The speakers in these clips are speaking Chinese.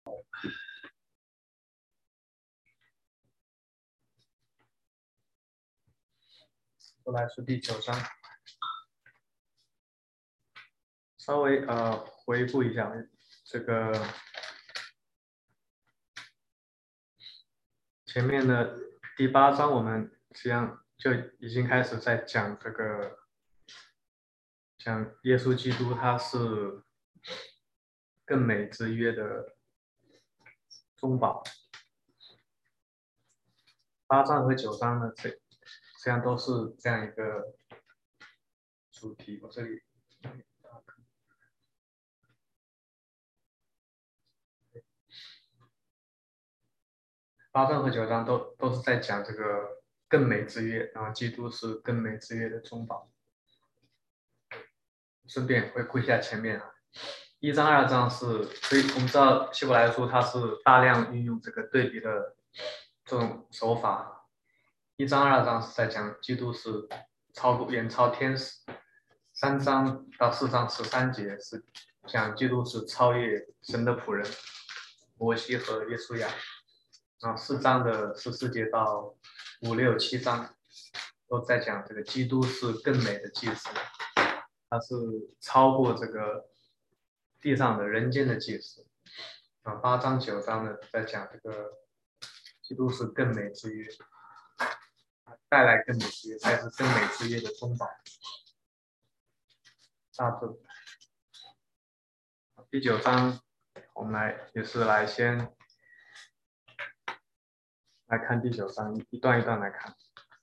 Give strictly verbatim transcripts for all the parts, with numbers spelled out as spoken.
过来是第九章，稍微呃回顾一下这个前面的第八章，我们实际上就已经开始在讲这个讲耶稣基督他是更美之约的中保。八章和九章呢，这实际上都是这样一个主题。我这里八章和九章都都是在讲这个更美之约，然后基督是更美之约的中保。顺便回顾一下前面啊，一章二章是，所以我们知道希伯来书它是大量运用这个对比的这种手法。一章二章是在讲基督是超过远超天使，三章到四章十三节是讲基督是超越神的仆人摩西和耶稣亚，啊，四章的十四节到五六七章都在讲这个基督是更美的祭司，它是超过这个地上的人间的祭司。啊，八章九章呢在讲这个基督是更美之约，带来更美之约，才是更美之约的中保。大致第九章，我们来也是来先来看第九章，一段一段来看。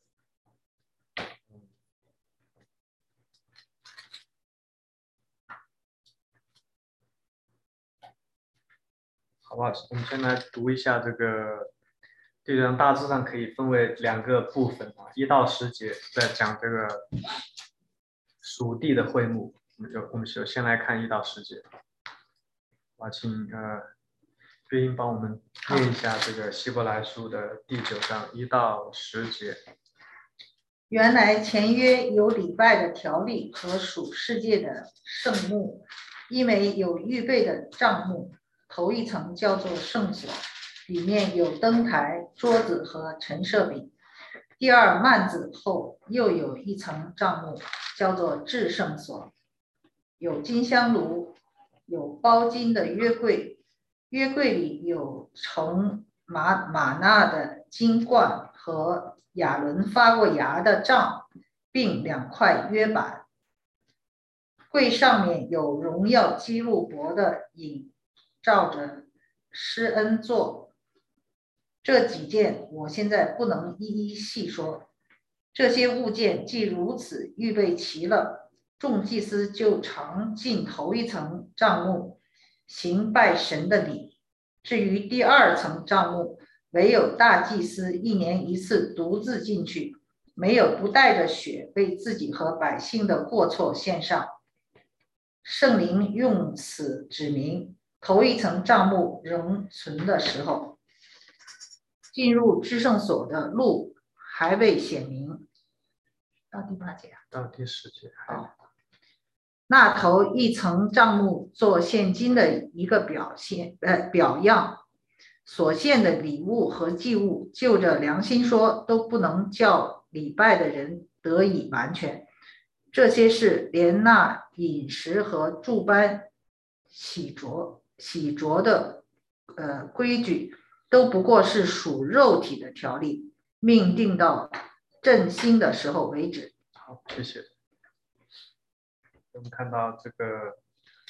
好不好？我们先来读一下这个第九章，大致上可以分为两个部分啊，一到十节在讲这个属地的会幕，我们就我们就先来看一到十节。我请呃月英帮我们念一下这个希伯来书的第九章一到十节。 原来前约有礼拜的条例和属世界的圣幕，因为有预备的帐幕，头一层叫做圣所，里面有灯台、桌子和陈设饼。第二幔子后又有一层帐幕，叫做至圣所，有金香炉，有包金的约柜，约柜里有盛玛玛纳的金罐和亚伦发过芽的杖，并两块约板。柜上面有荣耀基路伯的影，照着施恩座。这几件我现在不能一一细说。这些物件既如此预备齐了，众祭司就常进头一层帐幕，行拜神的礼。至于第二层帐幕，唯有大祭司一年一次独自进去，没有不带着血为自己和百姓的过错献上。圣灵用此指明，头一层帐幕仍存的时候，进入至圣所的路还未显明。到第八节啊？ 到第十节。 好，那头一层帐幕做现今的一个表现，呃，表样。所献的礼物和祭物，就着良心说，都不能叫礼拜的人得以完全。这些事连那饮食和诸般洗濯洗濯的呃规矩，都不过是属肉体的条例，命定到振兴的时候为止。 好，谢谢。我们看到这个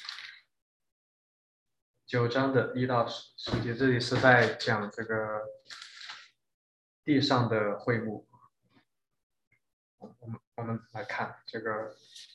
九章的一到十节，这里是在讲这个地上的会幕。我们我们来看这个，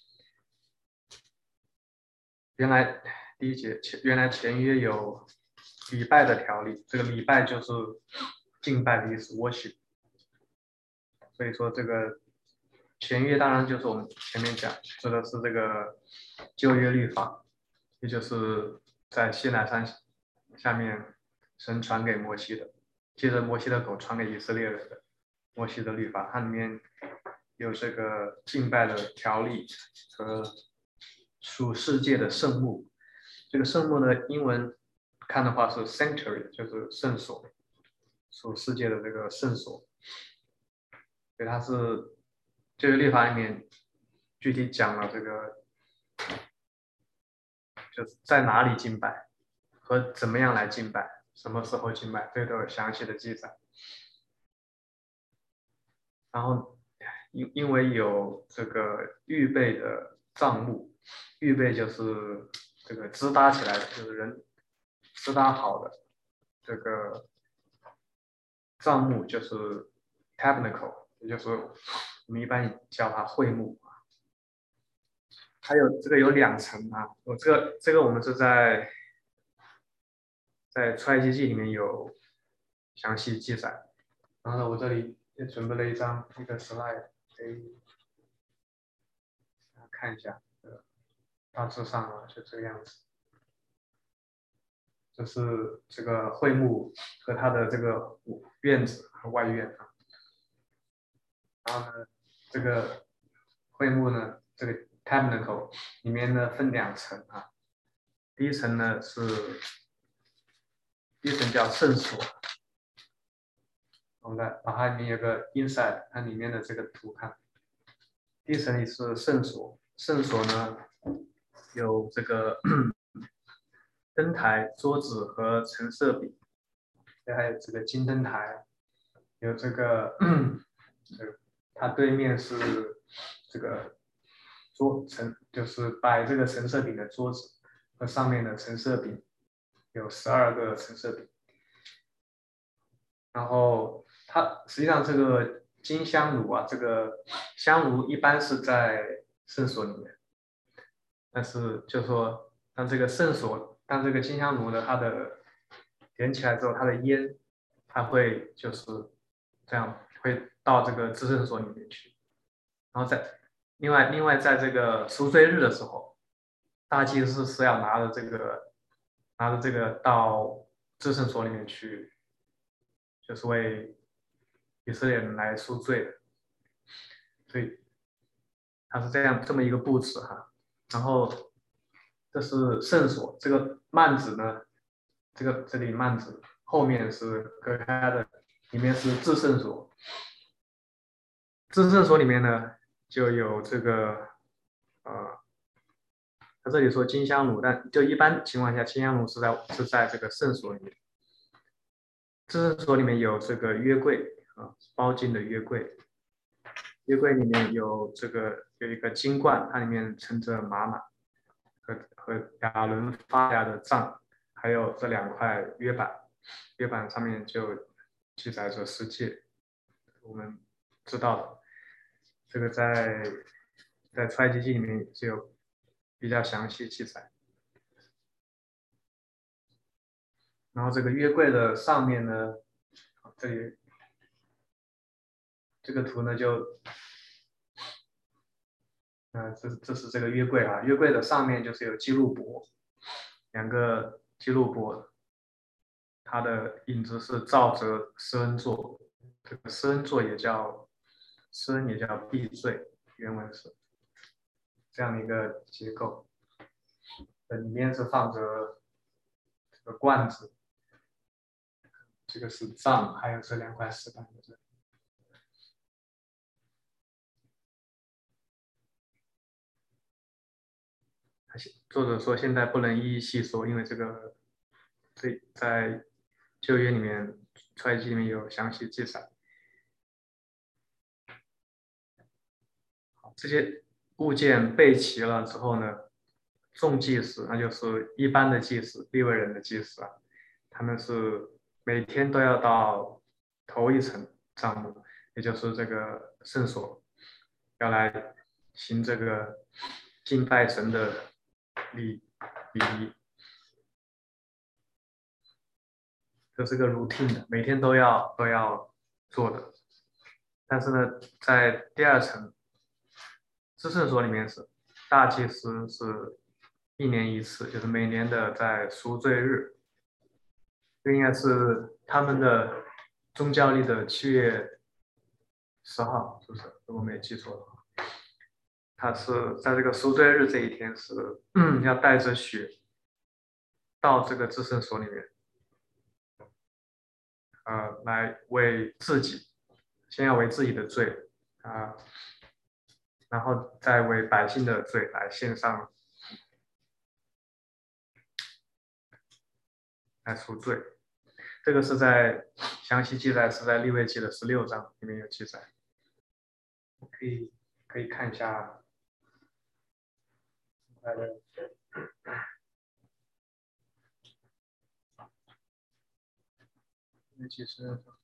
原来第一节，原来前约有礼拜的条例，这个礼拜就是敬拜的意思 ，worship。所以说这个前约当然就是我们前面讲，说的是这个旧约律法，也就是在西奈山下面神传给摩西的，接着摩西的口传给以色列人的摩西的律法，它里面有这个敬拜的条例和属世界的圣幕。这个圣幕的英文看的话是 sanctuary， 就是圣所，属世界的这个圣所。所以它是这个律法里面具体讲了这个，就是在哪里敬拜和怎么样来敬拜，什么时候敬拜，这都有详细的记载。然后因因为有这个预备的帐幕，预备就是这个支搭起来的，就是人支搭好的这个帐幕，就是 tabernacle， 也就是我们一般叫它会幕。还有这个有两层啊，我这个这个我们是在在出埃及记里面有详细记载。然后呢，我这里也准备了一张一个 slide， 给大家看一下。大致上啊，就这个样子。这是这个会幕和它的这个院子和外院啊。然后呢，这个会幕呢，这个 tabernacle 里面呢分两层啊。第一层呢是第一层叫圣所。我们来把它里面有个 inside， 它里面的这个图看。第一层里是圣所，圣所呢有这个灯台、桌子和陈设饼，还有这个金灯台，有这个，呃，它对面是这个桌陈，就是摆这个陈设饼的桌子和上面的陈设饼，有十二个陈设饼。然后它实际上这个金香炉啊，这个香炉一般是在圣所里面，但是就说当这个圣所，当这个金香炉呢，它的点起来之后，它的烟，它会就是这样会到这个至圣所里面去。然后在另外另外在这个赎罪日的时候，大祭司是要拿着这个拿着这个到至圣所里面去，就是为以色列人来赎罪的。所以它是这样这么一个布置哈。然后这是圣所，这个幔子呢，这个这里幔子后面是隔开的，里面是至圣所。至圣所里面呢就有这个呃，他这里说金香炉，但就一般情况下，金香炉是在是在这个圣所里面。至圣所里面有这个约柜啊，包金的约柜。约柜里面有这个有一个金罐，它里面盛着玛瑙和和亚伦发下的杖，还有这两块约板，约板上面就记载着十诫，我们知道的。这个在在出埃及记里面是有比较详细记载。然后这个约柜的上面呢，这里这个图呢就，呃，这这是这个约柜啊，约柜的上面就是有基路伯，两个基路伯，它的影子是照着施恩座，这个施恩座也叫施恩也叫避罪，原文是这样的一个结构。呃，里面是放着这个罐子，这个是杖，还有这两块石板在这里。作者说现在不能一一细说，因为这个这在旧约里面、出埃及里面有详细记载。这些物件备齐了之后呢，众祭司，那就是一般的祭司、利未人的祭司啊，他们是每天都要到头一层帐幕，也就是这个圣所，要来行这个敬拜神的礼礼仪。这是个 routine 的，每天都要都要做的。但是呢，在第二层至圣所里面是大祭司是一年一次，就是每年的在赎罪日，这应该是他们的宗教历的七月十号，是不是？如果没记错的话，他是在这个赎罪日这一天是、嗯、要带着血到这个至圣所里面，呃，来为自己，先要为自己的罪啊、呃，然后再为百姓的罪来献上来赎罪。这个是在详细记载是在利未记的十六章里面有记载，可以可以看一下。来的利未记十六章。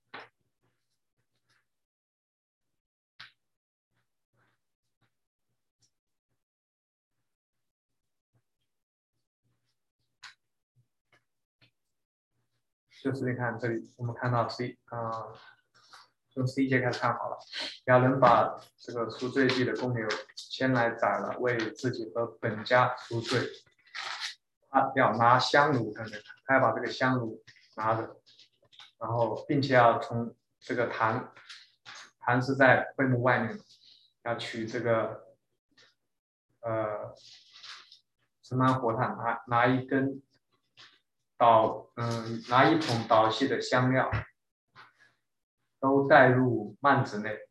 就是你看这里，我们看到十一啊，从十一节开始看好了。亚伦把这个赎罪祭的公牛先来宰了，为自己和本家赎罪。他要拿香炉，看看，他要把这个香炉拿着，然后并且要从这个坛，坛是在会幕外面，要取这个呃神芒火炭，拿拿一根。捣嗯，拿一桶捣细的香料，都带入幔子内，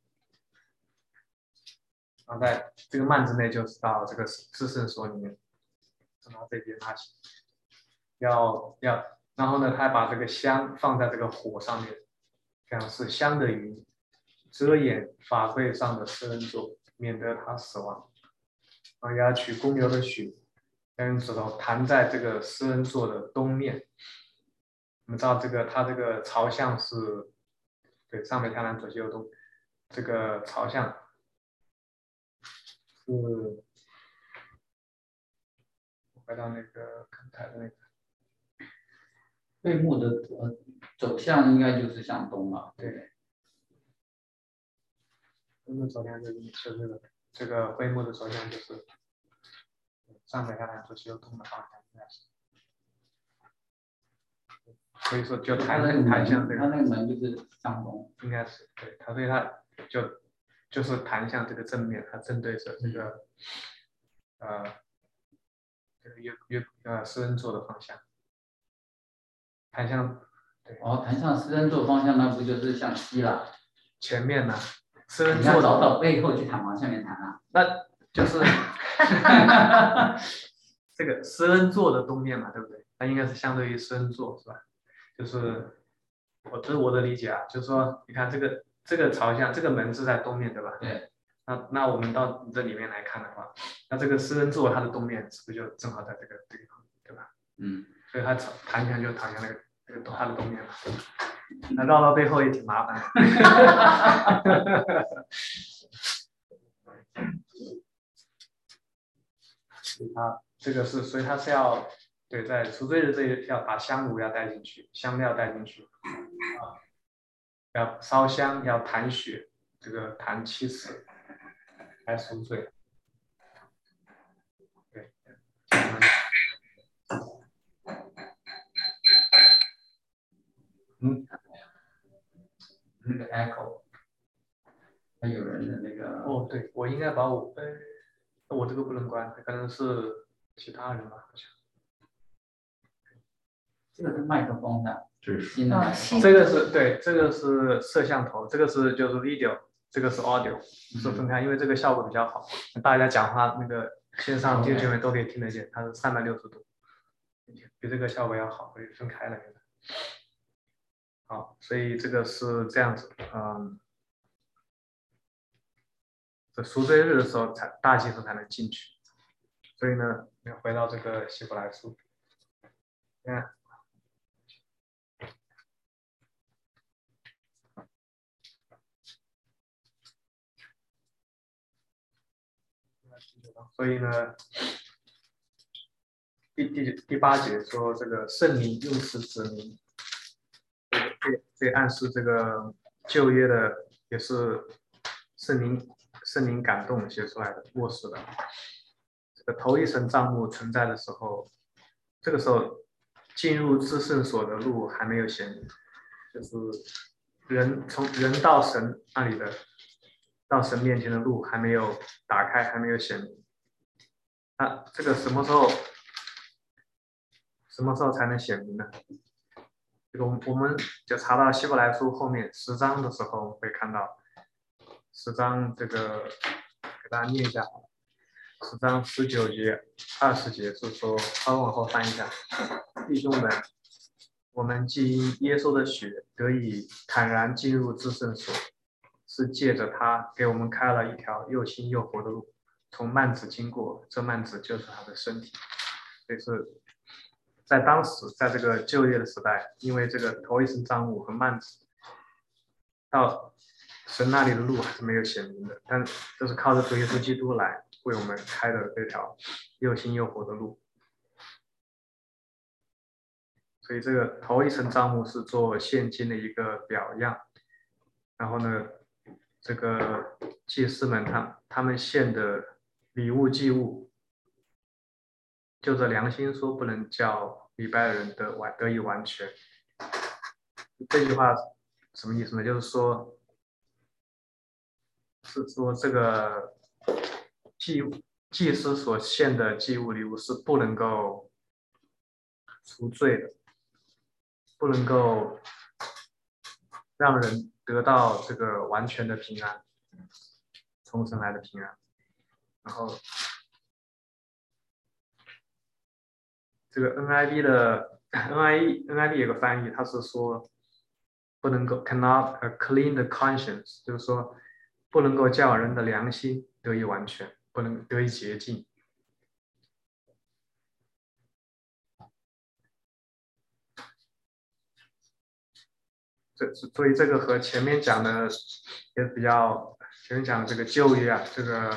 然后在这个幔子内就是到这个至圣所里面，从这边拿起，要要，然后呢，他把这个香放在这个火上面，这样是香的云，遮掩法柜上的施恩座，免得他死亡。然后要取公牛的血，要用指头弹在这个施恩座的东面。我们知道这个，它这个朝向是，对，上北下南左西右东，这个朝向是，回到那个刚才的那个会幕的呃走向应该就是向东了， 对，会幕走向就是就是这个这个会幕的走向就是上北下南左西右东的方向应该是。所以说就弹弹向这个， 它那个门就是向东， 应该是对它，所以它就就是弹向这个正面，它正对着这个、嗯、呃这个约约呃施恩座的方向，弹向对哦，弹向施恩座方向，那不就是向西了？ 前面呢，施恩你要座找到背后去弹，往下面弹啊？ 那就是这个施恩座的东面嘛，对不对？它应该是相对于施恩座是吧？就是我这是我的理解啊，就是说，你看这个这个朝向，这个门是在东面对吧？ 对。 那那我们到这里面来看的话，那这个施恩座它的东面是不是就正好在这个地方，对吧？ 嗯。 所以它弹向就弹向那个那个它的东面嘛。那绕到背后也挺麻烦的。所以它这个是，所以它是要。对，在赎罪日这一要把香炉要带进去，香料带进去，啊，要烧香，要弹血，这个弹七次来赎罪。对， 嗯，那个 echo， 还有人的那个。 哦，对，我应该把我，呃，我这个不能关，可能是其他人吧，好像。 这个是麦克风的， 这是新的麦克风。 这个是对，这个是摄像头，这个是就是 video， 这个是 audio， 是分开，因为这个效果比较好，大家讲话那个线上弟兄姐妹都可以听得见，它是三百六十度，比这个效果要好，所以分开了。好，所以这个是这样子，嗯，这赎罪日的时候才大祭司才能进去，所以呢，要回到这个希伯来书，看。所以呢，第第第八节说这个圣灵用词指明，这这暗示这个旧约的也是圣灵圣灵感动写出来的默示的。这个头一层帐幕存在的时候，这个时候进入至圣所的路还没有显明，就是人从人到神那里的到神面前的路还没有打开，还没有显明。那这个什么时候什么时候才能显明呢？这个我们我们就查到希伯来书后面十章的时候，我们会看到十章这个给大家念一下，十章十九节、二十节是说，好，往后翻一下，弟兄们，我们既因耶稣的血得以坦然进入至圣所，是借着他给我们开了一条又新又活的路，从幔子经过，这幔子就是他的身体。所以是在当时，在这个旧约的时代，因为这个头一层帐幕和幔子到神那里的路还是没有显明的，但这是靠着主耶稣基督来为我们开的这条又新又活的路。所以这个头一层帐幕是做现今的一个表样，然后呢，这个祭司们他他们献的礼物祭物，就着良心说，不能叫礼拜的人得完得以完全。这句话什么意思呢？就是说，是说这个祭祭司所献的祭物礼物是不能够除罪的，不能够让人得到这个完全的平安，从神来的平安。然后这个 N I V 的 N I E N I V 有个翻译，它是说不能够 cannot clean the conscience， 就是说不能够叫人的良心得以完全，不能得以洁净。这所以这个和前面讲的也比较，前面讲的这个旧约啊，这个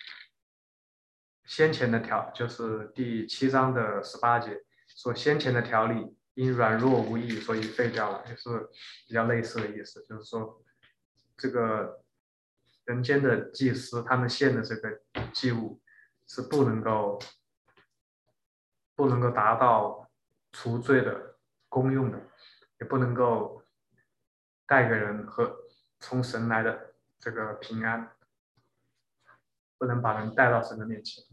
先前的条就是第七章的十八节，说先前的条例因软弱无益，所以废掉了，也是比较类似的意思，就是说这个人间的祭司他们献的这个祭物是不能够不能够达到除罪的功用的，也不能够带给人和从神来的这个平安，不能把人带到神的面前。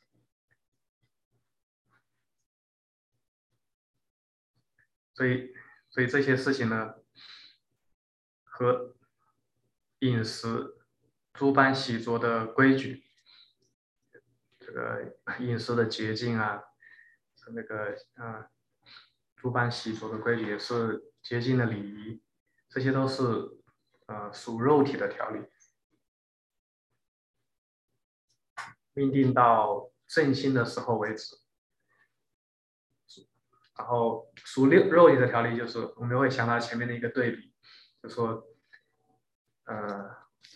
所以，所以这些事情呢，和饮食、诸般洗濯的规矩，这个饮食的洁净啊，那个啊，诸般洗濯的规矩也是洁净的礼仪，这些都是呃属肉体的条例，命定到正心的时候为止。然后属肉肉体的条例就是我们会想到前面的一个对比，就说呃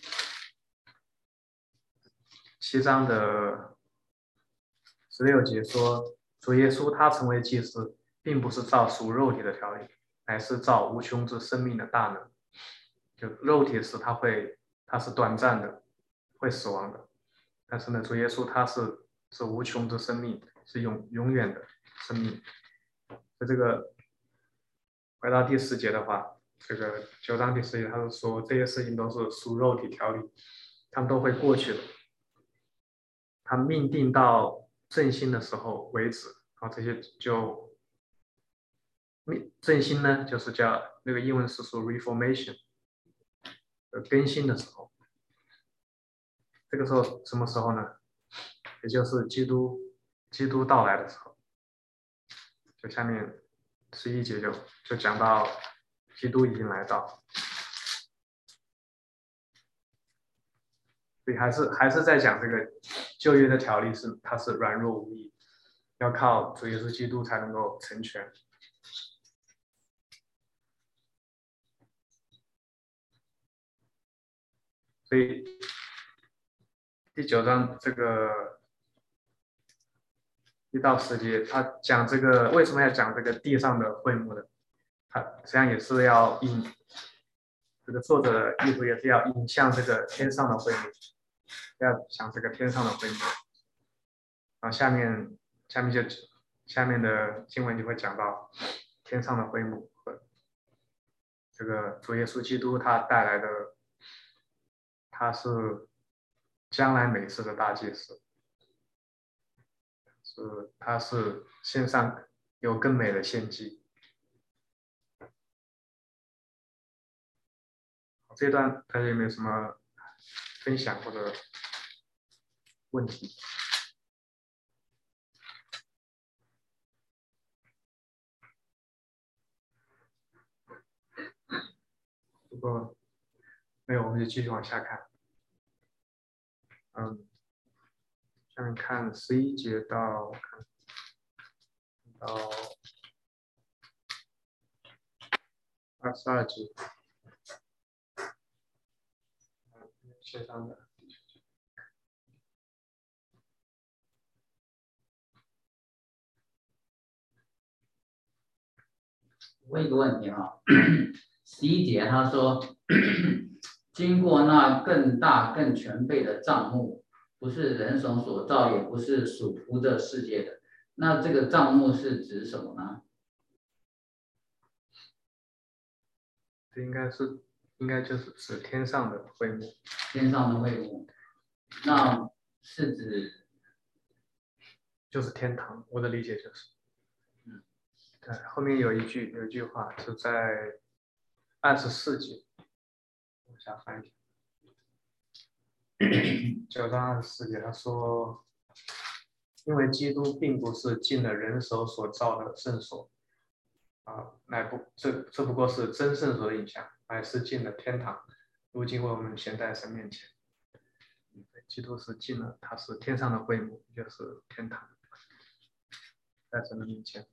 七章的十六节说，主耶稣他成为祭司，并不是照属肉体的条例，乃是照无穷之生命的大能。就肉体是他会，他是短暂的，会死亡的，但是呢，主耶稣他是是无穷之生命，是永永远的生命。所以这个回到第十节的话，这个九章第十节，他是说这些事情都是属肉体条例，他们都会过去的。他命定到振兴的时候为止，啊，这些就振兴呢，就是叫那个英文是说 reformation， 更新的时候。这个时候什么时候呢？也就是基督基督到来的时候。就下面十一节就就讲到基督已经来到，所以还是还是在讲这个旧约的条例是它是软弱无益，要靠主耶稣基督才能够成全。所以第九章这个一到十节，他讲这个为什么要讲这个地上的会幕呢？他实际上也是要引这个作者的意图，也是要引向这个天上的会幕，要想这个天上的会幕。然后下面下面就下面的经文就会讲到天上的会幕和这个主耶稣基督他带来的，他是将来美事的大祭司。是，他是献上有更美的献祭。这段大家有没有什么分享或者问题？如果没有，我们就继续往下看。嗯，下面看十一节到到二十二节。线上的。 问一个问题啊，十一节他说，经过那更大更全备的帐幕，不是人手所造，也不是属乎这世界的。那这个帐幕是指什么呢？ 这应该是，应该就是指天上的会幕。 天上的会幕，那是指就是天堂。我的理解就是，嗯，对，后面有一句有一句话是在二十四节，往下翻一下。九章二十四节，他说：“因为基督并不是进了人手所造的圣所，啊，乃不这这不过是真圣所的影像，乃是进了天堂，如今为我们显在神面前。基督是进了，他是天上的会幕，就是天堂，在神的面前。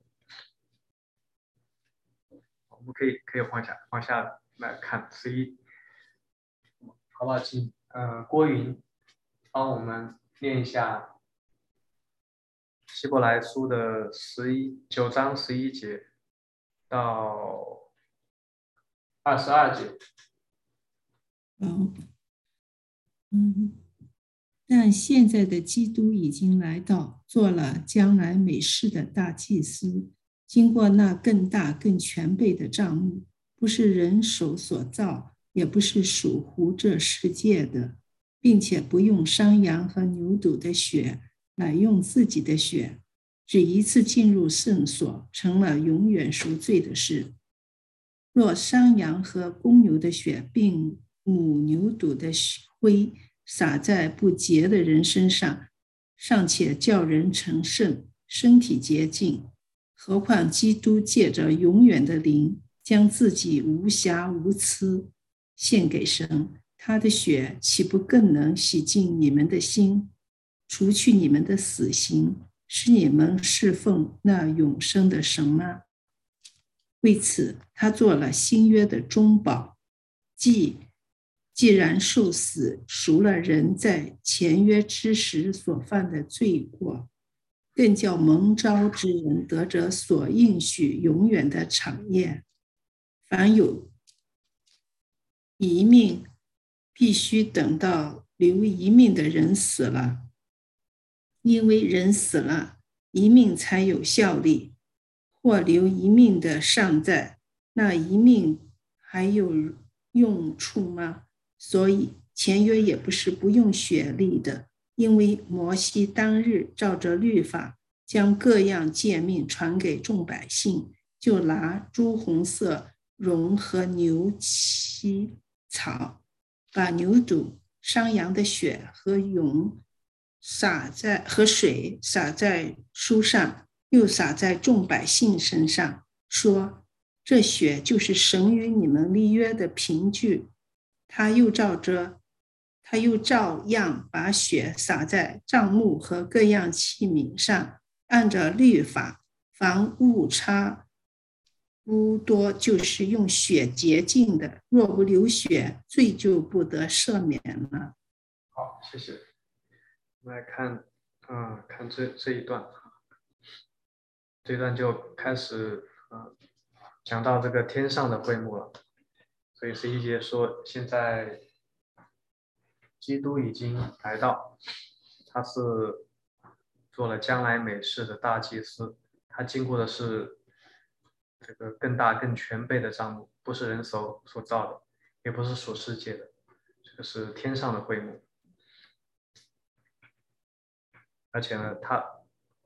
我们可以可以往下往下来看十一，好不好？请呃郭云帮我们念一下希伯来书的十一九章十一节到二十二节。 嗯嗯，但现在的基督已经来到，做了将来美事的大祭司，经过那更大更全备的帐幕，不是人手所造，也不是属乎这世界的，并且不用山羊和牛犊的血，乃用自己的血，只一次进入圣所，成了永远赎罪的事。若山羊和公牛的血，并母牛犊的灰洒在不洁的人身上，尚且叫人成圣，身体洁净，何况基督借着永远的灵，将自己无瑕无疵献给神，他的血岂不更能洗净你们的心，除去你们的死刑，使你们侍奉那永生的神吗？为此，他做了新约的中保，既既然受死，赎了人在前约之时所犯的罪过，更叫蒙召之人得着所应许永远的产业。凡有一命，必须等到留一命的人死了，因为人死了，一命才有效力。或留一命的尚在，那一命还有用处吗？所以前约也不是不用血力的，因为摩西当日照着律法，将各样诫命传给众百姓，就拿朱红色绒和牛膝草，把牛犊、山羊的血和油洒在和水洒在书上，又洒在众百姓身上，说：这血就是神与你们立约的凭据。他又照着，他又照样把血洒在帐幕和各样器皿上，按着律法，凡误差不多，就是用血洁净的；若不流血，罪就不得赦免了。 好，谢谢。我们来看，嗯，看这这一段。这段就开始呃讲到这个天上的会幕了，所以十一节说，现在基督已经来到，他是做了将来美事的大祭司，他经过的是这个更大更全备的帐幕，不是人手所造的，也不是属世界的，这个是天上的会幕，而且呢，他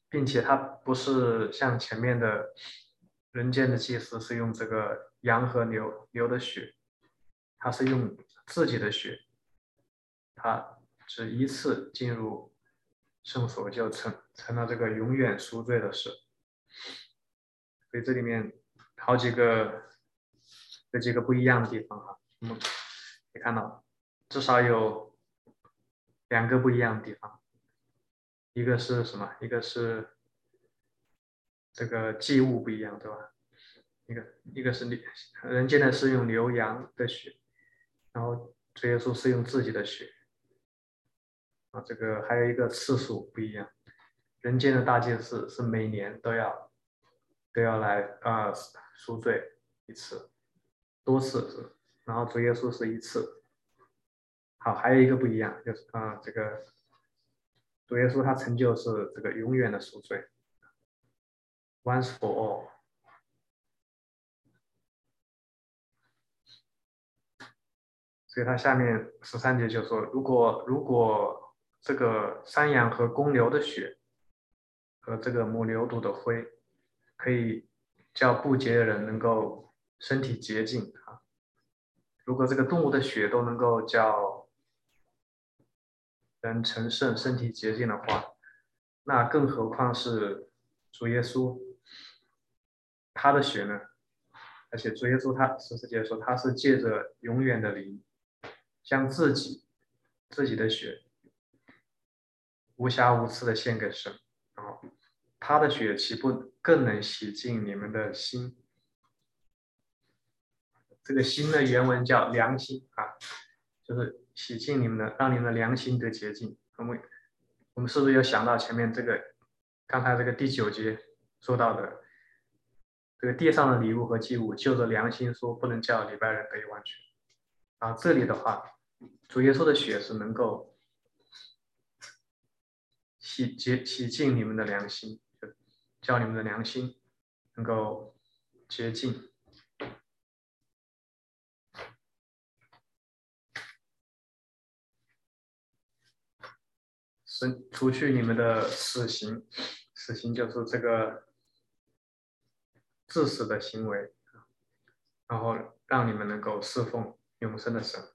并且它不是像前面的人间的祭司是用这个羊和牛牛的血，他是用自己的血，他只一次进入圣所就成成了这个永远赎罪的事。所以这里面好几个有几个不一样的地方哈，我们可以看到至少有两个不一样的地方，一个是什么？一个是这个祭物不一样，对吧？一个一个是人间的是用牛羊的血，然后主耶稣是用自己的血啊，这个还有一个次数不一样，人间的大祭司是每年都要都要来啊、呃、赎罪一次，多次是，然后主耶稣是一次。好，还有一个不一样就是啊、呃、这个主耶稣他成就是这个永远的赎罪 ，once for all。所以他下面十三节就说，如果如果这个山羊和公牛的血和这个母牛犊的灰，可以叫不洁的人能够身体洁净啊。如果这个动物的血都能够叫人成圣、身体洁净的话，那更何况是主耶稣他的血呢？而且主耶稣他十四节说，他是借着永远的灵，将自己自己的血无瑕无疵的献给神，然后他的血岂不更能洗净你们的心？这个心的原文叫良心啊，就是洗净你们的，让你们的良心得洁净。我们我们是不是有想到前面这个刚才这个第九节说到的这个地上的礼物和祭物，就着良心说不能叫礼拜人得以完全啊？这里的话，主耶稣的血是能够洗洁洗净你们的良心，叫你们的良心能够洁净。是除去你们的死刑，死刑就是这个致死的行为，然后让你们能够侍奉永生的神。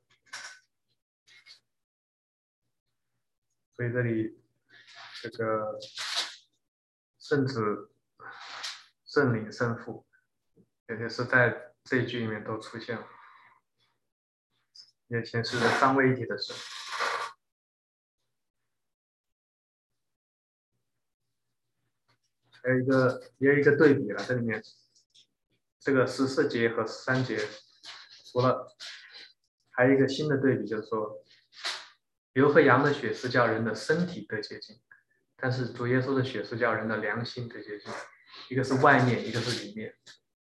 所以这里这个圣子、圣灵、圣父，也就是在这一句里面都出现了，也显示着三位一体的神。还有一个也有一个对比了，这里面这个十四节和十三节除了，还有一个新的对比，就是说牛和羊的血是叫人的身体得洁净，但是主耶稣的血是叫人的良心得洁净，一个是外面，一个是里面。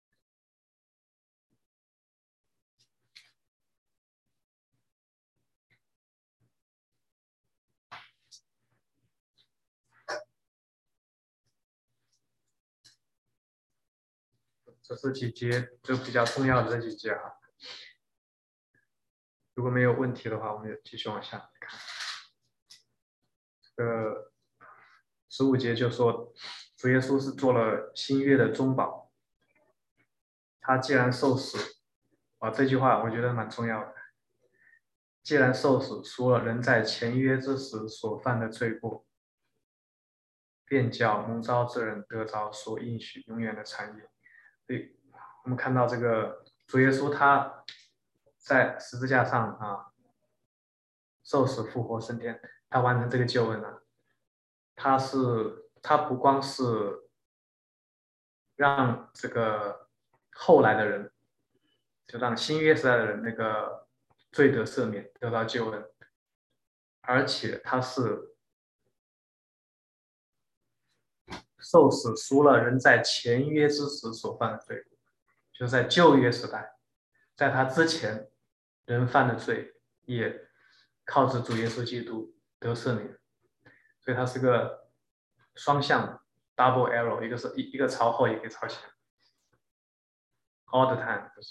这是几节就比较重要的这几节啊。如果没有问题的话，我们就继续往下看。呃，十五节就说，主耶稣是做了新约的中保。他既然受死，啊，这句话我觉得蛮重要的。既然受死，赎了人在前约之时所犯的罪过，便叫蒙召之人得着所应许永远的产业。所以我们看到这个主耶稣他在十字架上啊受死复活升天，他完成这个救恩了。他是他不光是让这个后来的人，就让新约时代的人那个罪得赦免，得到救恩，而且他是受死赎了人在前约之时所犯的罪，就是在旧约时代，在他之前人犯的罪也靠着主耶稣基督得赦免，所以它是个双向的 double arrow， 一个是一个朝后，一个朝前 ，all the time， 就是。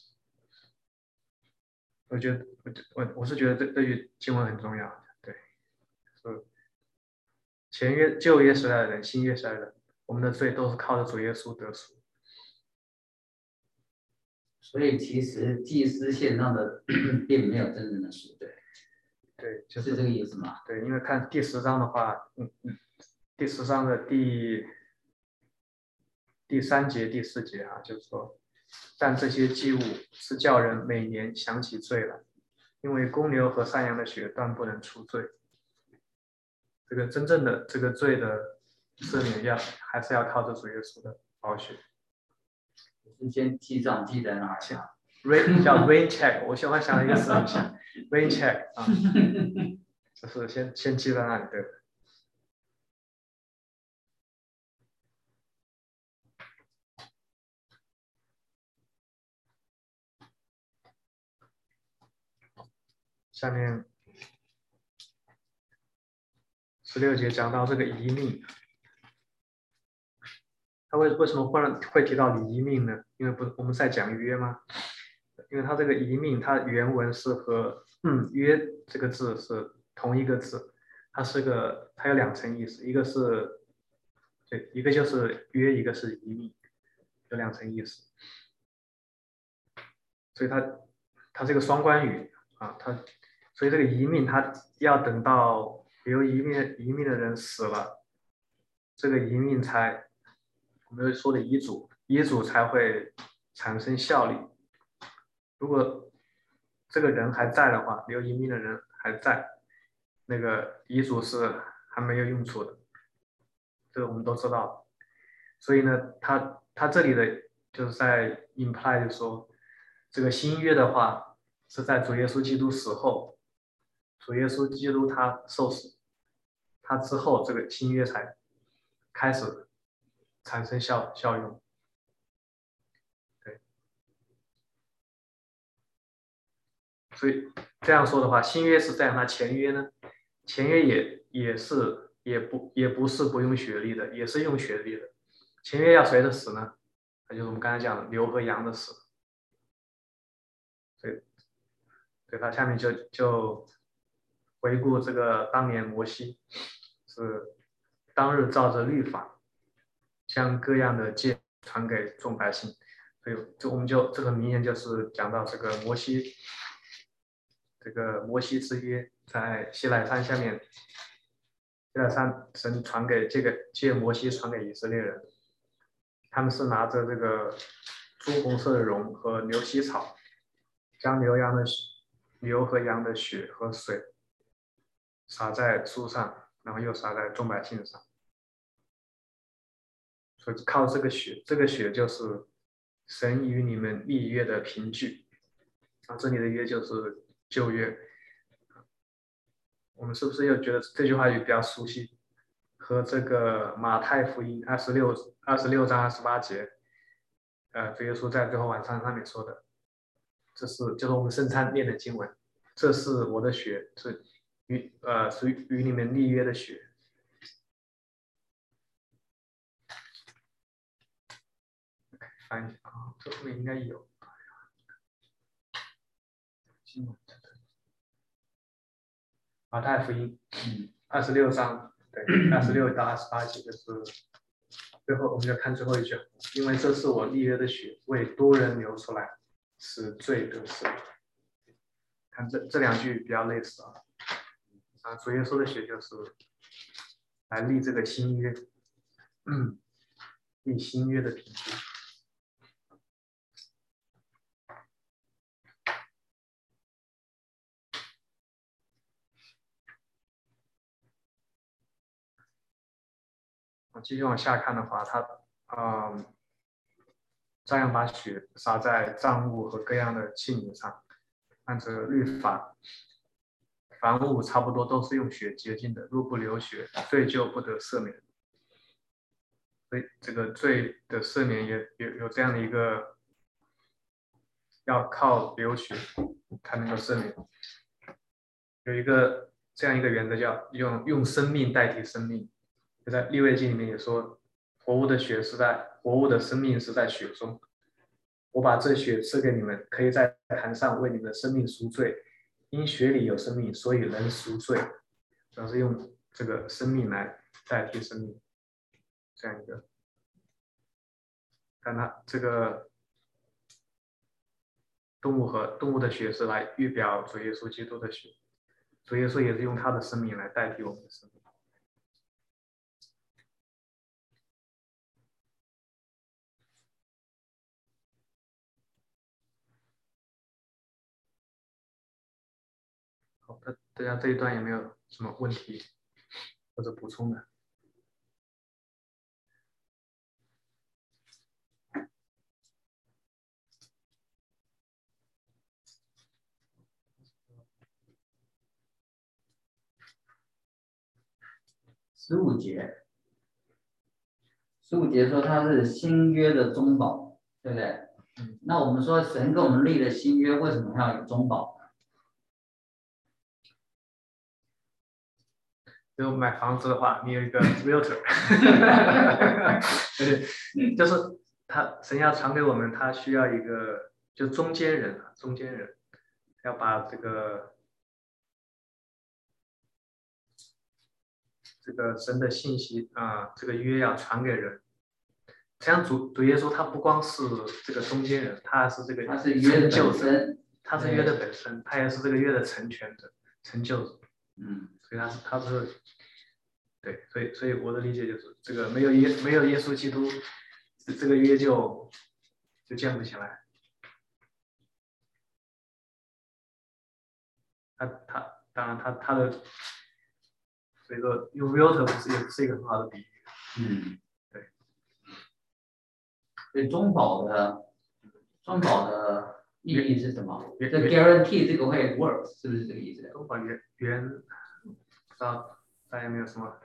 我觉得我我是觉得这这句经文很重要，对，是前约旧约时代的人，新约时代的人我们的罪都是靠着主耶稣得赎。 所以其实祭司献上的并没有真正的赎罪。 对，就是这个意思吗？ 对，因为看第十章的话，嗯嗯，第十章的第第三节、第四节啊，就是说，但这些祭物是叫人每年想起罪来，因为公牛和山羊的血断不能除罪。这个真正的这个罪的赦免要还是要靠着主耶稣的宝血。 是先记账记在哪儿啊 ？rain 叫 rain check， 我喜欢想一个词很像 rain check 啊，就是先先记在那里，对。下面十六节讲到这个遗命，他为为什么忽然会提到遗命呢？因为不我们在讲约吗？因为他这个遗命，它原文是和嗯约这个字是同一个字，它是个它有两层意思，一个是对，一个就是约，一个是遗命，有两层意思。所以它它是个双关语啊，它所以这个遗命，它要等到留遗命遗命的人死了，这个遗命才我们说的遗嘱，遗嘱才会产生效力。如果这个人还在的话，留遗命的人还在，那个遗嘱是还没有用处的，这个我们都知道。所以呢，他他这里的就是在 imply 就说，这个新约的话是在主耶稣基督死后，主耶稣基督他受死，他之后这个新约才开始产生效效用。对，所以这样说的话，新约是这样，那前约呢？前约也也是也不也不是不用血力的，也是用血力的。前约要谁的死呢？那就是我们刚才讲的牛和羊的死。对，对，他下面就就回顾这个当年摩西是当日照着律法，将各样的诫传给众百姓。所以这我们就这个名言就是讲到这个摩西，这个摩西之约在西奈山下面，西奈山神传给这个借摩西传给以色列人，他们是拿着这个朱红色的绒和牛膝草，将牛羊的牛和羊的血和水洒在树上，然后又洒在众百姓上。所以靠这个血，这个血就是神与你们立约的凭据。啊，这里的约就是旧约。我们是不是又觉得这句话也比较熟悉？和这个马太福音二十六二十六章二十八节，呃，主耶稣在最后晚餐上面说的，这是就是我们圣餐念的经文，这是我的血，是与呃是与你们立约的血。翻一下啊，这后面应该有。马太福音二十六章，对，二十六到二十八节就是最后，我们就看最后一句，因为这是我立约的血，为多人流出来，使罪得赦。看这这两句比较类似啊，啊，主耶稣的血就是来立这个新约，嗯，立新约的凭据。继续往下看的话，它啊、嗯，照样把血洒在账物和各样的器皿上，按照律法，凡物差不多都是用血洁净的，若不流血，罪就不得赦免。所以这个罪的赦免也有有这样的一个，要靠流血才能够赦免。有一个这样一个原则，叫用用生命代替生命。就在利未记里面也说，活物的血是在活物的生命是在血中。我把这血赐给你们，可以在坛上为你们的生命赎罪。因血里有生命，所以能赎罪。主要是用这个生命来代替生命，这样一个但它这个动物和动物的血是来预表主耶稣基督的血，主耶稣也是用他的生命来代替我们的生命。好的，大家这一段有没有什么问题或者补充的？ 十五节，十五节说它是新约的中保，对不对？嗯。那我们说神跟我们立的新约，为什么要有中保呢？ 就买房子的话，你有一个 realtor， 对，就是他神要传给我们，他需要一个就中间人，中间人要把这个这个神的信息啊、呃，这个约要传给人。实际上主主耶稣他不光是这个中间人，他是这个他是约的本身， 他是约的本身，他也是这个约的成全者、成就者。 嗯， 所以他是他是对，所以所以我的理解就是这个没有耶没有耶稣基督，这个约就就建不起来。他他当然他他的，所以说用 realtor 不是也不是一个很好的比喻。 嗯，对。所以中保的中保的意义是什么？这 guarantee 这个会 work 是不是这个意思？ 中保原原不知道大家有没有什么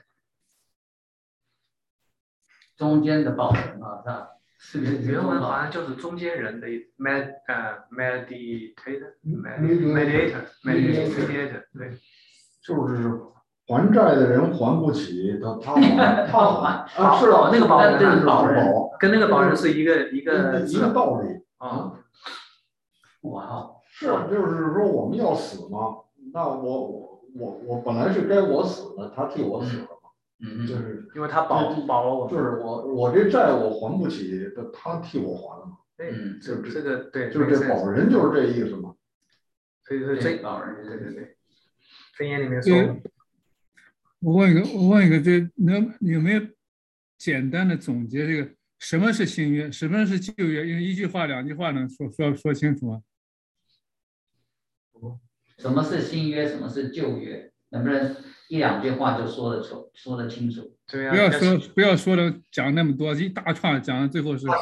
中间的保人啊，是吧？是不是原文好像就是中间人的 med 呃 mediator mediator mediator 对， 就是还债的人还不起，他他还他还啊是那个保人这是保人， 跟那个保人是一个一个一个道理啊。 哇， 是就是说我们要死嘛，那我我我我本来是该我死的，他替我死了嘛， 嗯， 就是因为他保保了我， 就是我我这债我还不起，他替我还了嘛。 嗯，这这个对， 就是这保人就是这意思嘛。 所以说这保人， 对对对，箴言里面说。 我问一个，我问一个，这能有没有简单的总结这个什么是新约，什么是旧约？用一句话、两句话能说说说清楚吗？ 什么是新约，什么是旧约？能不能一两句话就说得出、说得清楚？ 不要说不要说的讲那么多，一大串讲到最后是，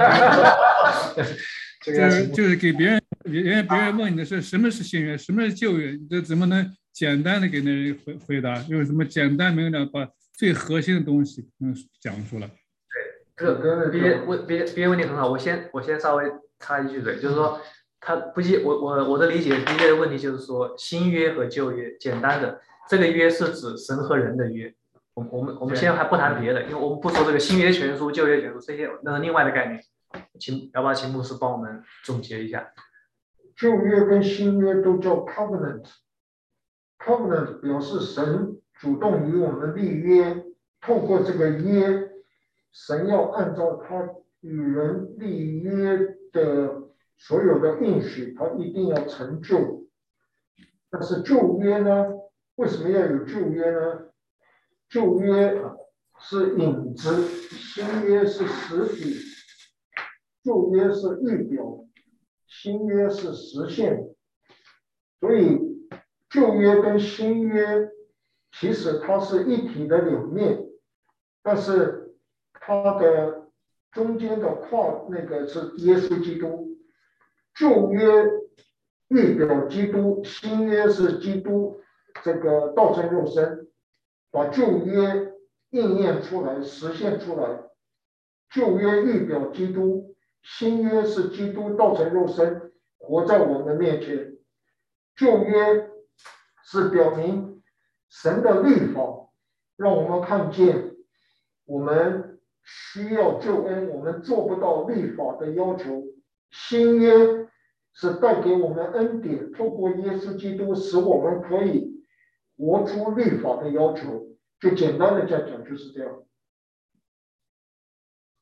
就是就是给别人别人别人问你的是什么是新约，什么是旧约，这怎么能简单的给那人回回答？用什么简单明了把最核心的东西能讲出来？ 对，这个别问别别问题很好，我先我先稍微插一句嘴，就是说他不记我我我的理解第一个问题就是说新约和旧约，简单的这个约是指神和人的约。我我们我们现在还不谈别的，因为我们不说这个新约全书、旧约全书这些，那是另外的概念。请要不要请牧师帮我们总结一下？ 旧约跟新约都叫 covenant，covenant 表示神主动与我们立约，透过这个约，神要按照他与人立约的所有的应许，他一定要成就。但是旧约呢？为什么要有旧约呢？旧约是影子，新约是实体。旧约是预表，新约是实现。所以旧约跟新约其实它是一体的两面，但是它的中间的跨那个是耶稣基督。旧约预表基督，新约是基督这个道成肉身，把旧约应验出来，实现出来。旧约预表基督，新约是基督道成肉身，活在我们面前。旧约是表明神的律法，让我们看见我们需要救恩，我们做不到律法的要求。新约是带给我们恩典，透过耶稣基督，使我们可以活出律法的要求。就简单的讲讲就是这样。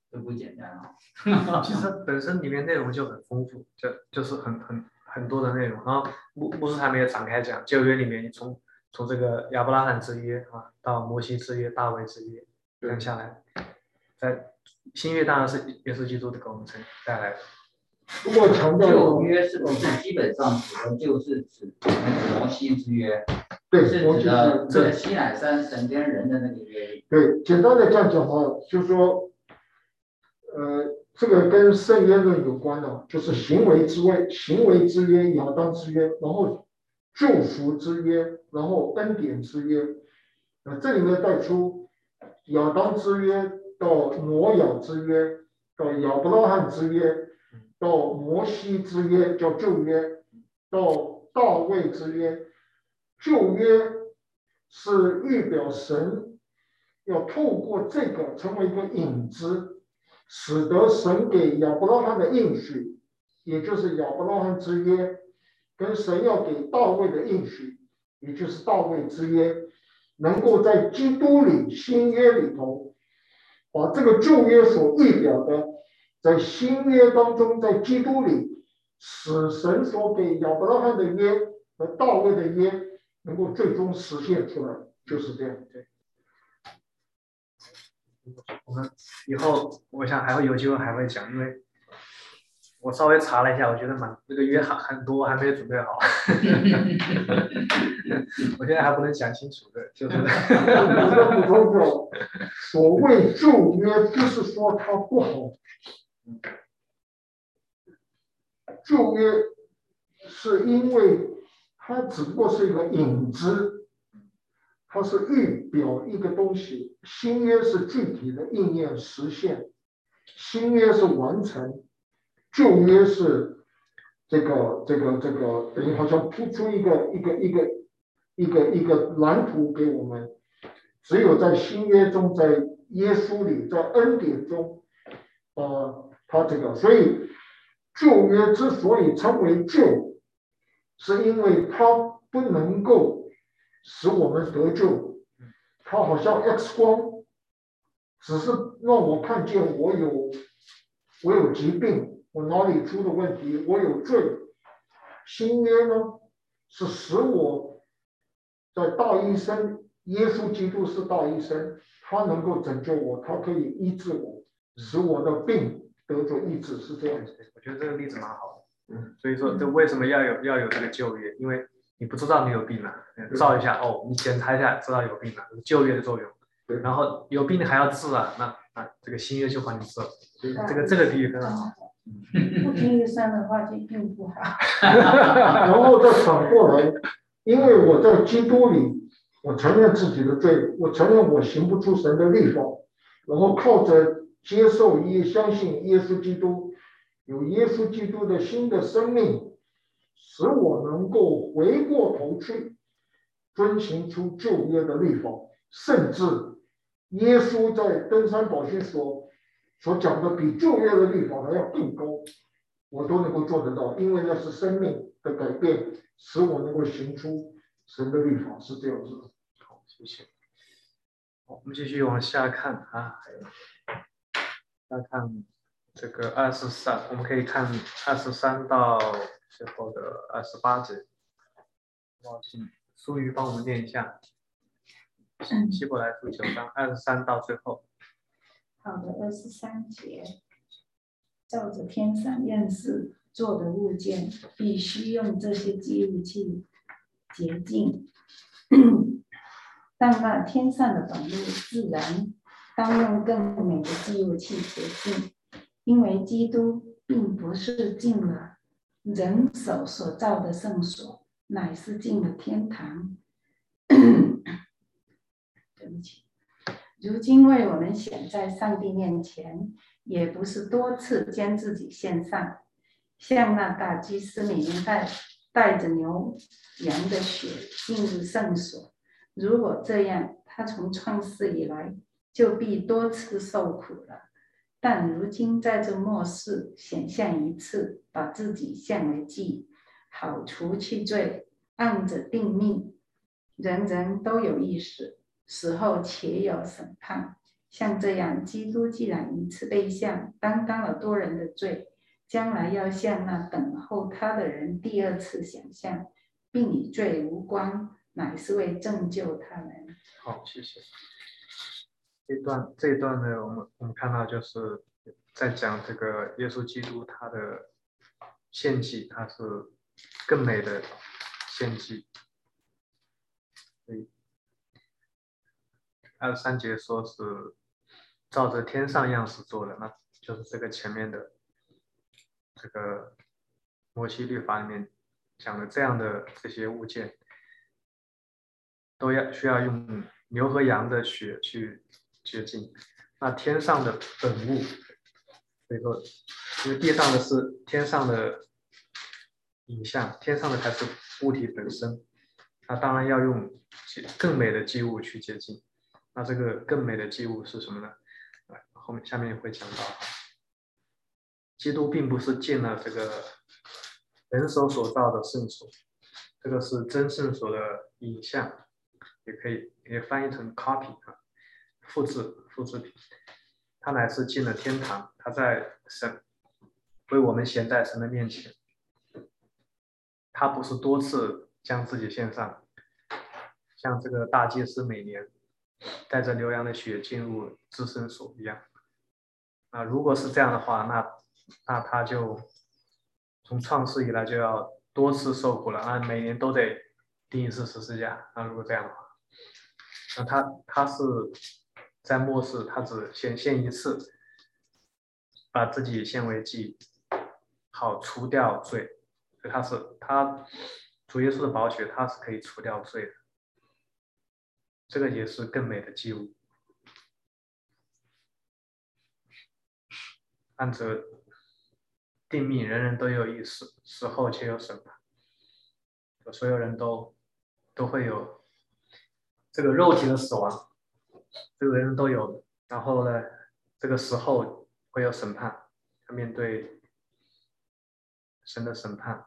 都不简单啊。 其实本身里面内容就很丰富，就就是很很很多的内容。然后牧牧师还没有展开讲，旧约里面你从从这个亚伯拉罕之约啊，到摩西之约、大卫之约，讲下来，在新约当然是耶稣基督的给我们承带来的。 如果强调旧约是不是基本上指的就是指那个摩西之约？ 对， 是指的这个西乃山神跟人的那个约。 对，简单的这样讲话，就是说，呃，这个跟圣约论有关的，就是行为之位、行为之约、亚当之约，然后救赎之约，然后恩典之约。呃，这里面带出亚当之约到挪亚之约，到亚伯拉罕之约，到摩西之约叫旧约，到大卫之约。旧约是预表神要透过这个成为一个影子，使得神给亚伯拉罕的应许，也就是亚伯拉罕之约，跟神要给大卫的应许，也就是大卫之约，能够在基督里新约里头，把这个旧约所预表的，在新约当中，在基督里，使神所给亚伯拉罕的约和大卫的约能够最终实现出来，就是这样。对。 我们以后我想还会有机会还会讲，因为我稍微查了一下，我觉得蛮这个约很很多，还没有准备好。我现在还不能讲清楚的，就是。 所谓旧约，不是说它不好，旧约是因为它只不过是一个影子，它是预表一个东西。新约是具体的应验实现，新约是完成，旧约是这个这个这个等于好像铺出一个一个一个一个一个蓝图给我们。只有在新约中，在耶稣里，在恩典中，呃，他这个，所以旧约之所以称为旧，是因为它不能够使我们得救，它好像 X 光，只是让我看见我有我有疾病，我哪里出的问题，我有罪。新约呢，是使我在大医生。耶稣基督是大医生，他能够拯救我，他可以医治我，使我的病得着医治，是这样子。 我觉得这个例子蛮好的。嗯，所以说，这为什么要有要有这个旧约？因为你不知道你有病了，照一下哦，你检查一下，知道有病了，这是旧约的作用。 对。 然后有病还要治啊，那那这个新约就帮你治了。这个这个比喻非常好。 不听医生的话就病不好。 然后再反过来，因为我在基督里。我承认自己的罪，我承认我行不出神的律法，然后靠着接受耶相信耶稣基督，有耶稣基督的新的生命，使我能够回过头去遵行出旧约的律法，甚至耶稣在登山宝训所所讲的比旧约的律法还要更高，我都能够做得到，因为那是生命的改变，使我能够行出神的律法，是这样子的。 好，谢谢。好，我们继续往下看啊，再看这个二十三，我们可以看二十三到最后的二十八节。我请苏瑜帮我们念一下。希伯来书九章二十三到最后。 好的，二十三节，照着天上样式做的物件，必须用这些祭物器洁净。但那天上的本物自然当用更美的祭物器洁净，因为基督并不是进了人手所造的圣所，乃是进了天堂。对不起，如今为我们显在上帝面前，也不是多次将自己献上，像那大祭司每年带带着牛羊的血进入圣所。如果这样，他从创世以来就必多次受苦了。但如今在这末世显现一次，把自己献为祭，好除去罪，按着定命。人人都有意识，死后且有审判。 像这样，基督既然一次被献，担当了多人的罪，将来要向那等候他的人第二次显现，并与罪无关，乃是为拯救他们。 好，谢谢。这段这一段呢，我们我们看到就是在讲这个耶稣基督他的献祭，他是更美的献祭。所以二十三节说是照着天上样式做的，那就是这个前面的这个摩西律法里面讲的这样的这些物件，都要需要用牛和羊的血去洁净。那天上的本物，所以说，因为地上的是天上的影像，天上的才是物体本身。那当然要用更美的祭物去洁净。那这个更美的祭物是什么呢？后面下面会讲到，基督并不是进了这个人手所造的圣所，这个是真圣所的影像，也可以也翻译成 copy 啊，复制复制品。他乃是进了天堂，他在神为我们显在神的面前。他不是多次将自己献上，像这个大祭司每年带着牛羊的血进入至圣所一样。啊，如果是这样的话，那那他就从创世以来就要多次受苦了，那每年都得钉一次十字架。那如果这样的话，那他他是在末世，他只显现一次，把自己献为祭，好除掉罪。所以他是他主耶稣的宝血，他是可以除掉罪的。这个也是更美的祭物。按着定命，人人都有一死，死后且有审判，所有人都都会有这个肉体的死亡，这个人人都有。然后呢，这个死后会有审判，面对神的审判。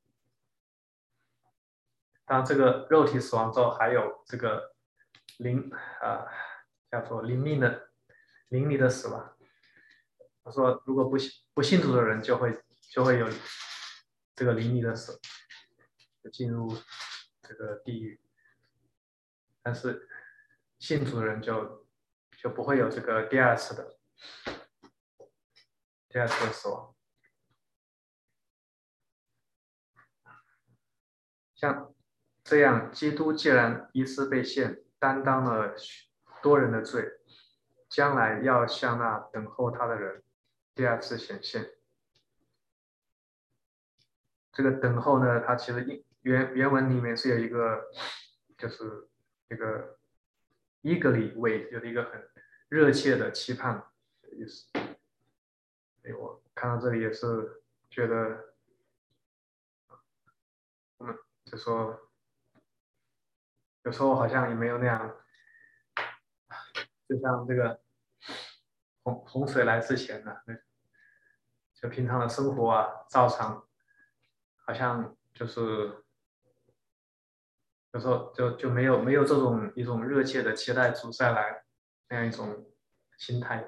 当然，这个肉体死亡之后，还有这个灵啊、呃，叫做灵命的灵里的死亡。他说，如果不不信主的人就会就会有这个灵里的死，就进入这个地狱。但是信主的人就就不会有这个第二次的第二次的死亡。像这样，基督既然一次被献，担当了多人的罪，将来要向那等候他的人第二次显现。这个等候呢，它其实原原文里面是有一个，就是一个 eagerly wait， 就是一个很热切的期盼的意思。所以我看到这里也是觉得，嗯，就说有时候好像也没有那样，就像这个洪洪水来之前呢，就平常的生活啊，照常，好像就是有时候就就没有没有这种一种热切的期待主再来那样一种心态，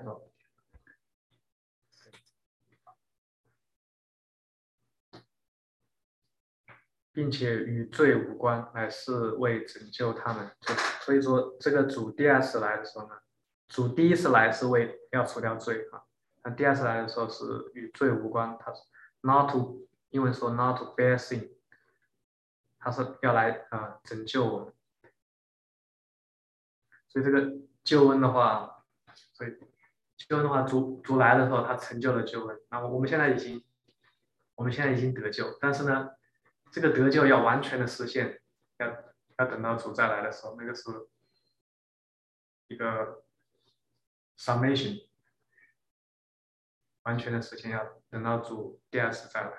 并且与罪无关，乃是为拯救他们。所以说，这个主第二次来的时候呢，主第一次来是为要除掉罪啊，那第二次来的时候是与罪无关，他是 not to， 英文说 not to bear sin， 他是要来啊、呃、拯救我们。所以这个救恩的话，所以救恩的话，主主来的时候，他成就了救恩。那我们现在已经，我们现在已经得救，但是呢，这个得救要完全的实现，要要等到主再来的时候，那个是一个 summation， 完全的实现要等到主第二次再来。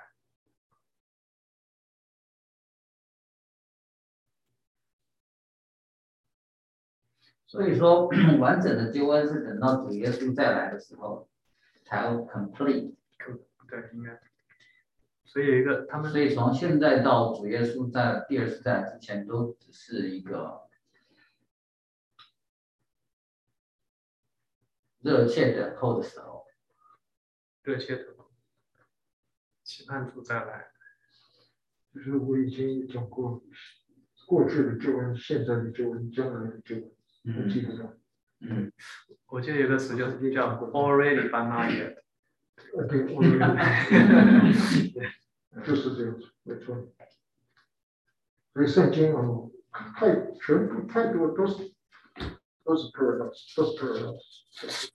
所以说，完整的救恩是等到主耶稣再来的时候才 complete。 对，应该。所以有一个他们， 所以从现在到主耶稣在第二次再来之前，都只是一个热切等候的时候。 热切等候，期盼主再来。 就是我已经讲过，过去的救恩、现在的救恩、将来的救恩，还记得吗？ 嗯， 我记得有个词就是叫 already but not yet。 呃，对，我就是这样子，没错。所以圣经啊，太全部太多都是都是 paradox， 都是 paradox。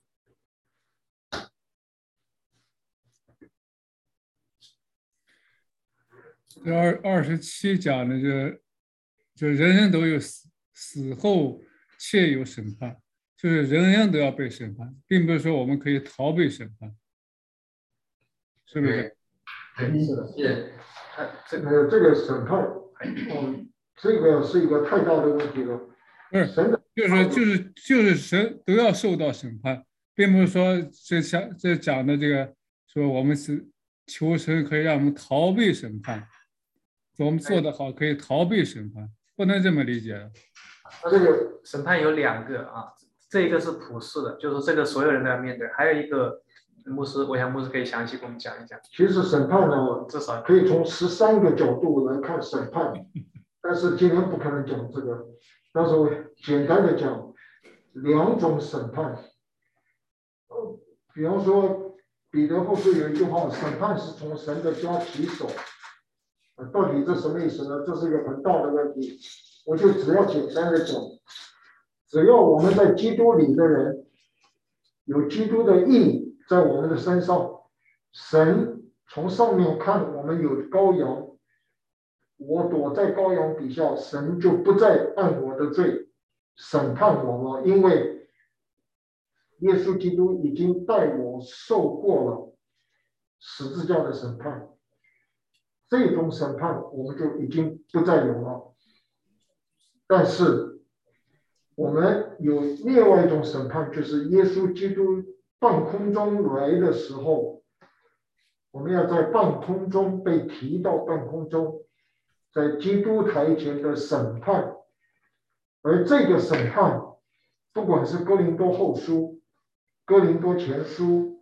这二二十七讲的就就人人都有死死后且有审判，就是人人都要被审判，并不是说我们可以逃避审判，是不是？ 对，是的，是。 这个这个审判，嗯，这个是一个太大的问题了。 不是，就是就是就是神都要受到审判，并不是说这讲这讲的这个说我们是求神可以让我们逃避审判，我们做得好可以逃避审判，不能这么理解的。 这个审判有两个啊，这一个是普世的，就是这个所有人都要面对，还有一个牧师，我想牧师可以详细给我们讲一讲。 其实审判呢， 至少可以从十三个角度来看审判，但是今天不可能讲这个，但是我简单的讲两种审判。呃，比方说彼得后书有一句话，审判是从神的家起手。呃，到底这什么意思呢？这是一个很大的问题。我就只要简单的讲，只要我们在基督里的人有基督的义在我们的身上，神从上面看我们有羔羊，我躲在羔羊底下，神就不再按我的罪审判我了，因为耶稣基督已经代我受过了十字架的审判，这种审判我们就已经不再有了。但是我们有另外一种审判，就是耶稣基督半空中来的时候，我们要在半空中被提到半空中，在基督台前的审判。而这个审判，不管是哥林多后书、哥林多前书，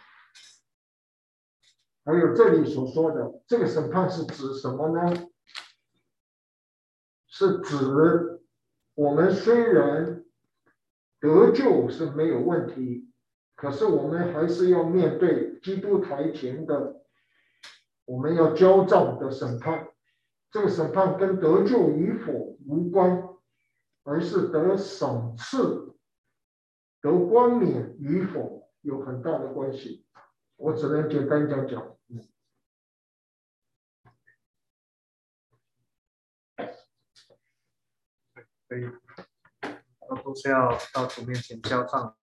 还有这里所说的这个审判是指什么呢？是指我们虽然得救是没有问题，可是我们还是要面对基督台前的我们要交账的审判。这个审判跟得救与否无关，而是得赏赐、得冠冕与否有很大的关系。我只能简单讲讲。 所以都是要到主面前交账。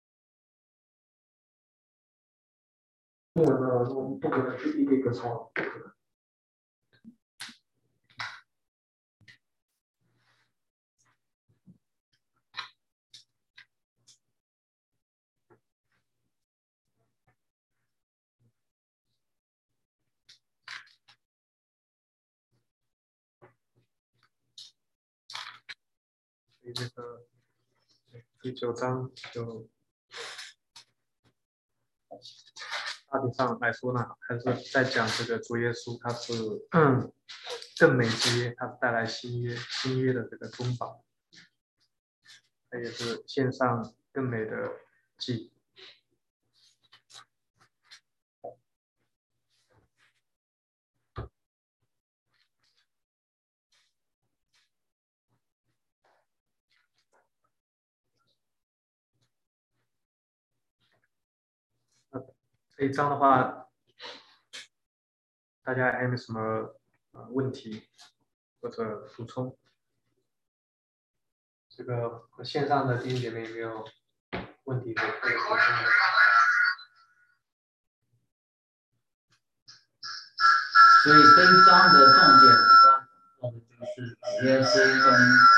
我呢，我们不可能去一个一个抄，不可能。 所以这个第九章就大体上来说呢，还是在讲这个主耶稣，他是嗯更美之约，他是带来新约新约的这个中保，他也是献上更美的祭。这一章的话，大家还有没有什么呃问题或者补充？这个和线上的弟兄姐妹有没有问题可以补充的？ 所以这一章的重点主要讲到的就是耶稣跟